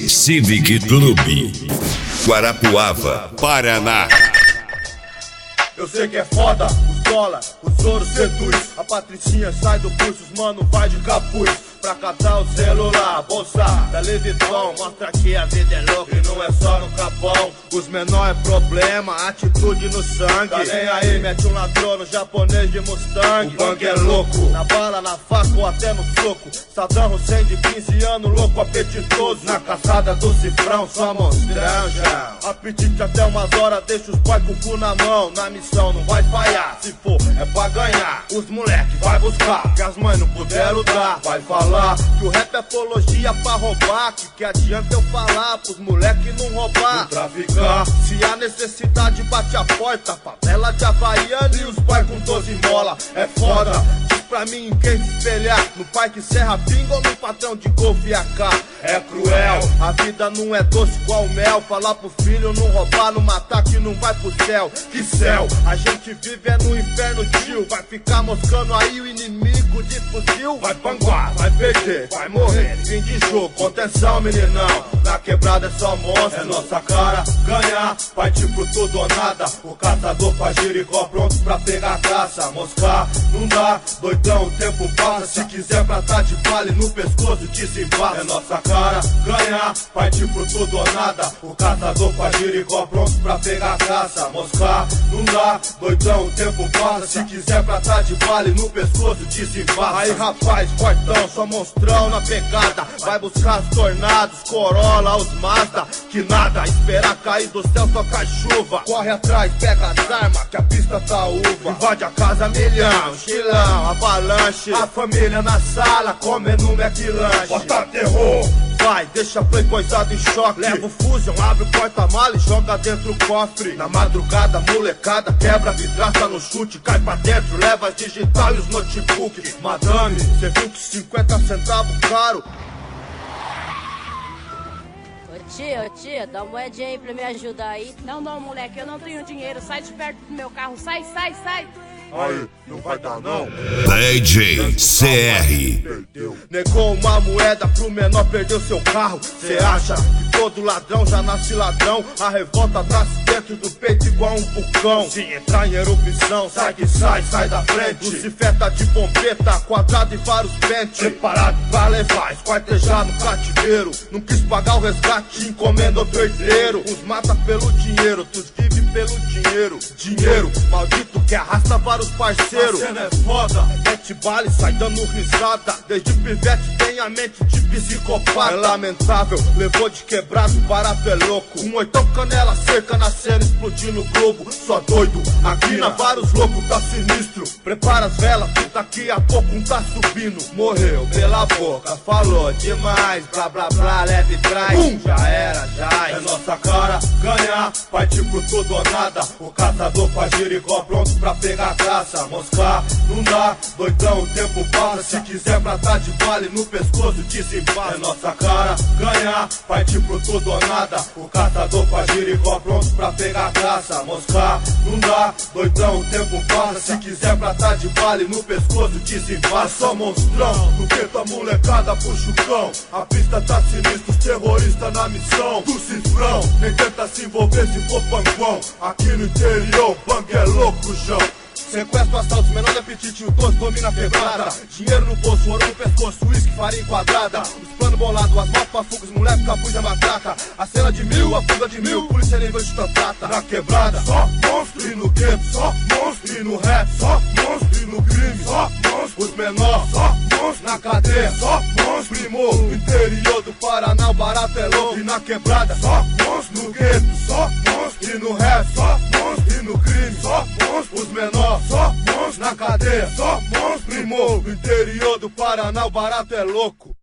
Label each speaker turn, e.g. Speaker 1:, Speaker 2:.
Speaker 1: Civic Club, Guarapuava, Paraná.
Speaker 2: Eu sei que é foda, os dólar, os ouro seduz. A Patricinha sai do curso, os mano vai de capuz. Pra catar o celular, bolsa da Louis Vuitton. Mostra que a vida é louca e não é só no capão. Os menor é problema, atitude no sangue. Tá nem aí, mete um ladrão no japonês de Mustang. O bang é louco, na bala, na faca ou até no soco. Saddam Hussein de 15 anos, louco, apetitoso. Na caçada do cifrão, só monstrão já. Apetite até umas horas, deixa os pai com o cu na mão. Na missão não vai falhar, se for é pra ganhar. Os moleque vai buscar, que as mães não puderam dar. Vai falar que o rap é apologia pra roubar. Que adianta eu falar pros moleque não roubar, não traficar. Se há necessidade bate a porta. Favela de Havaiana e os pai com 12 mola. É foda, diz pra mim em quem se espelhar. No pai que serra pinga ou no patrão de Golf e AK. É cruel, a vida não é doce igual mel. Falar pro filho não roubar, não matar que não vai pro céu. Que céu, a gente vive é no inferno, tio. Vai ficar moscando aí o inimigo de fuzil. Vai panguar, vai perder, vai morrer, fim de jogo. Contenção, meninão, na quebrada é só monstro. É nossa cara, ganhar, partir pro tudo ou nada. O caçador faz Jericó pronto pra pegar a caça. Moscar, não dá, doidão, o tempo passa. Se quiser pra tá de vale no pescoço, desenvaza. É nossa cara, ganhar, partir pro tudo ou nada. O caçador faz Jericó pronto pra pegar a caça. Moscar, não dá, doidão, o tempo passa. Se quiser pra tá de vale no pescoço, desenvaza. Aí rapaz, fortão, só monstrão na pegada. Vai buscar os tornados, Corolla, os Mazda. Que nada, esperar cair do céu só cai chuva. Corre atrás, pega as armas, que a pista tá uva. Invade a casa milhão, chilão, avalanche. A família na sala, comendo um McLanche. Bota terror, vai, deixa play coisado em choque. Leva o fusion, abre o porta-mala e joga dentro o cofre. Na madrugada, molecada, quebra a vidraça no chute. Cai pra dentro, leva as digital e os notebook. Madame, cê viu que 50 centavos caro?
Speaker 3: Ô tia, dá uma moedinha aí pra me ajudar aí.
Speaker 4: Não, moleque, eu não tenho dinheiro. Sai de perto do meu carro, sai.
Speaker 2: Aí, não vai dar não.
Speaker 1: DJ CR.
Speaker 2: Negou uma moeda pro menor, perdeu seu carro. Cê acha que todo ladrão já nasce ladrão? A revolta nasce dentro do peito igual um vulcão. Se entrar em erupção, sai que sai da frente. Lucifeta de bombeta, quadrado e vários pentes. Preparado pra levar, esquartejar no cativeiro. Não quis pagar o resgate, encomenda outro herdeiro. Uns mata pelo dinheiro, outros vive pelo dinheiro. Dinheiro, maldito que arrasta vários parceiros. A cena é foda, mete bala e sai dando risada. Desde pivete tem a mente de psicopata. É lamentável, levou de quebrado, barato é louco. Um oitão canela seca na cena, explodindo o globo. Só doido, aqui na vários loucos tá sinistro. Prepara as velas, que daqui a pouco um tá subindo. Morreu pela boca, falou demais. Blá blá blá, leve trás. Já era, já é nossa cara, ganhar, partir pro tudo ou nada. O caçador faz Jericó pronto pra pegar a caça. Moscar, não dá, doidão, o tempo passa. Se quiser pra tá de vale no pescoço, desenvaza. É nossa cara, ganhar, partir pro tudo ou nada. O caçador faz Jericó pronto pra pegar a caça. Moscar, não dá, doidão, o tempo passa. Se quiser pra tá de vale no pescoço, desenvaza. Só monstrão, no gueto a molecada puxa o cão. A pista tá sinistra, os terroristas na missão do cifrão. Nem tenta se envolver se for panguão. Aqui no interior, bang é louco, João. Sequestro, assaltos, menor de apetite, o doce domina a quebrada. Dinheiro no bolso, ouro no pescoço, uísque, farinha quadrada. Os planos bolados, as motos pra fuga, os moleques capuz a matraca. A cena de mil, a fuga de mil, polícia nível de tantata. Na quebrada, só monstro, e no gueto, só monstro. E no rap, só monstro, e no crime, só monstro. Os menores, só monstro. Na cadeia, só monstro. Primor, no interior do Paraná, o barato é louco. E na quebrada, só monstro. No gueto, só monstro. E no rap, só monstro. E no crime, só monstro. Os menores, só monstro. Na cadeia, só monstro. Primor, no interior do Paraná, o barato é louco.